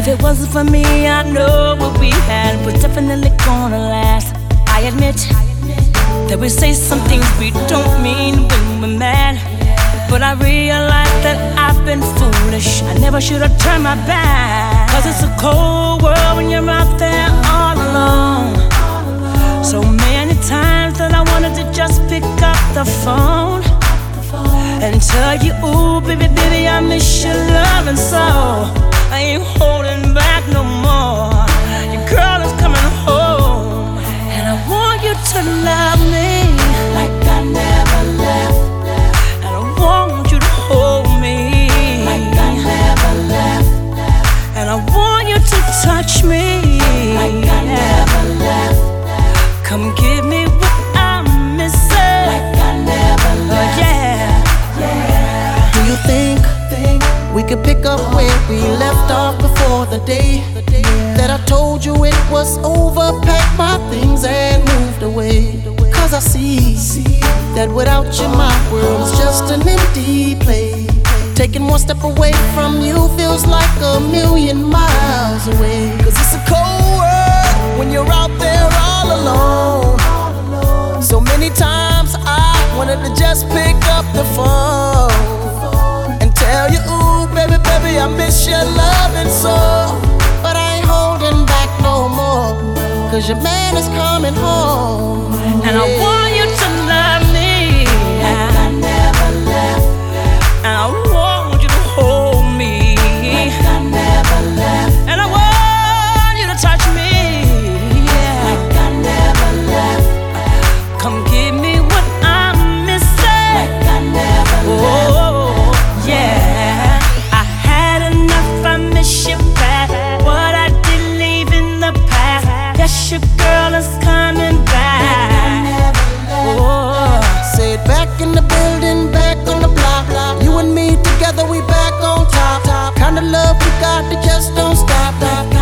If it wasn't for me, I know what we had was definitely gonna last. I admit that we say some things we don't mean when we're mad, but I realize that I've been foolish. I never should have turned my back, 'cause it's a cold world when you're out there all alone. So many times that I wanted to just pick up the phone and tell you, ooh, baby, baby, I miss your loving so. I ain't holding back no more. Your girl is coming home, and I want you to love me like I never left. And I want you to hold me like I never left. And I want you to touch me like I never left. Come give me what I'm missing like I never left. Do you think we could pick up where we left off before the day that I told you it was over? Packed my things and moved away. 'Cause I see that without you my world's just an empty place. Taking one step away from you feels like a million miles away. 'Cause it's a cold world when you're out there all alone. So many times I wanted to just pick up the phone and tell you, ooh, baby, baby, I miss your loving so. But I ain't holding back no more, 'cause your man is coming home. And I want you to love me like I never left. And I want you to hold me like I never left. And I want you to touch me, yeah, like I never left. Come give me what I'm missing like I never left. Oh, yeah. I had enough, I miss you back. What I did leave in the past. Yes, your girl is coming back. Oh, say it, back in the building, back on the block. You and me together, we back on top. Kind of love we got that just don't stop.